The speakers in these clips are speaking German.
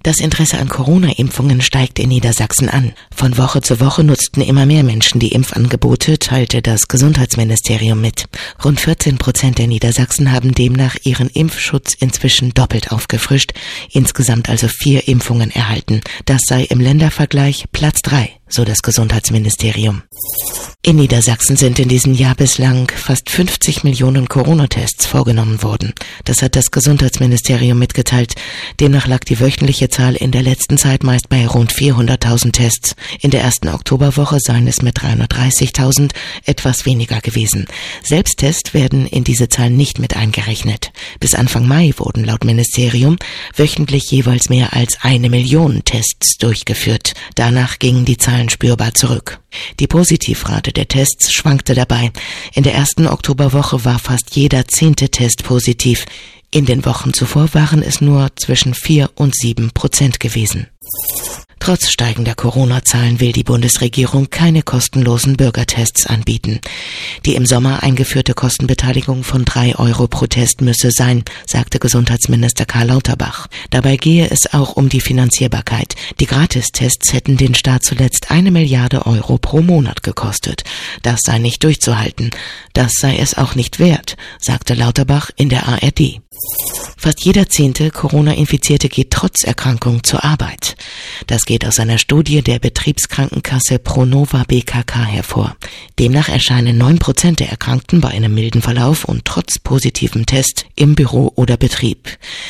Das Interesse an Corona-Impfungen steigt in Niedersachsen an. Von Woche zu Woche nutzten immer mehr Menschen die Impfangebote, teilte das Gesundheitsministerium mit. Rund 14% der Niedersachsen haben demnach ihren Impfschutz inzwischen doppelt aufgefrischt, insgesamt also 4 Impfungen erhalten. Das sei im Ländervergleich Platz 3, so das Gesundheitsministerium. In Niedersachsen sind in diesem Jahr bislang fast 50 Millionen Corona-Tests vorgenommen worden. Das hat das Gesundheitsministerium mitgeteilt. Demnach lag die wöchentliche Zahl in der letzten Zeit meist bei rund 400.000 Tests. In der ersten Oktoberwoche seien es mit 330.000 etwas weniger gewesen. Selbsttests werden in diese Zahl nicht mit eingerechnet. Bis Anfang Mai wurden laut Ministerium wöchentlich jeweils mehr als 1 Million Tests durchgeführt. Danach gingen die Zahlen spürbar zurück. Die Positivrate der Tests schwankte dabei. In der ersten Oktoberwoche war fast jeder 10. Test positiv. In den Wochen zuvor waren es nur zwischen 4 und 7% gewesen. Trotz steigender Corona-Zahlen will die Bundesregierung keine kostenlosen Bürgertests anbieten. Die im Sommer eingeführte Kostenbeteiligung von 3 € pro Test müsse sein, sagte Gesundheitsminister Karl Lauterbach. Dabei gehe es auch um die Finanzierbarkeit. Die Gratistests hätten den Staat zuletzt 1 Milliarde € pro Monat gekostet. Das sei nicht durchzuhalten. Das sei es auch nicht wert, sagte Lauterbach in der ARD. Fast jeder 10. Corona-Infizierte geht trotz Erkrankung zur Arbeit. Das geht aus einer Studie der Betriebskrankenkasse Pronova BKK hervor. Demnach erscheinen 9% der Erkrankten bei einem milden Verlauf und trotz positivem Test im Büro oder Betrieb.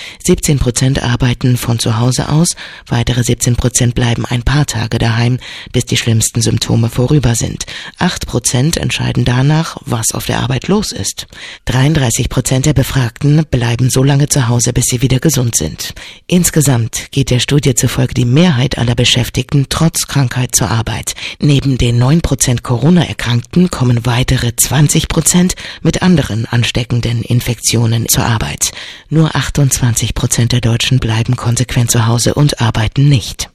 17% arbeiten von zu Hause aus, weitere 17% bleiben ein paar Tage daheim, bis die schlimmsten Symptome vorüber sind. 8% entscheiden danach, was auf der Arbeit los ist. 33% der Befragten bleiben so lange zu Hause, bis sie wieder gesund sind. Insgesamt geht der Studie zufolge die Mehrheit aller Beschäftigten trotz Krankheit zur Arbeit. Neben den 9% Corona-Erkrankten kommen weitere 20% mit anderen ansteckenden Infektionen zur Arbeit. Nur 28% der Deutschen bleiben konsequent zu Hause und arbeiten nicht.